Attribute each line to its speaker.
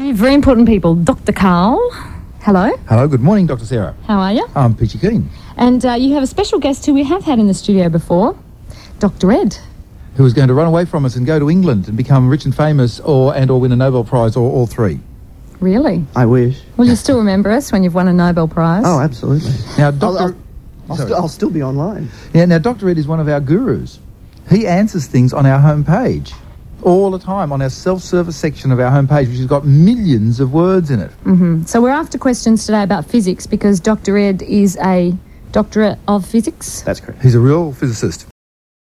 Speaker 1: Very important people. Dr. Carl. Hello.
Speaker 2: Hello, good morning, Dr. Sarah.
Speaker 1: How are you?
Speaker 2: I'm Peachy Keen.
Speaker 1: And you have a special guest who we have had in the studio before, Dr. Ed.
Speaker 2: Who is going to run away from us and go to England and become rich and famous or win a Nobel Prize or all three.
Speaker 1: Really?
Speaker 3: I wish.
Speaker 1: Will you still remember us when you've won a Nobel Prize?
Speaker 3: Oh, absolutely.
Speaker 2: Now, Dr.
Speaker 3: I'll still be online.
Speaker 2: Yeah, now Dr. Ed is one of our gurus. He answers things on our homepage all the time, on our self-service section of our homepage, which has got millions of words in it.
Speaker 1: Mm-hmm. So we're after questions today about physics because Dr. Ed is a doctorate of physics.
Speaker 3: That's correct.
Speaker 2: He's a real physicist.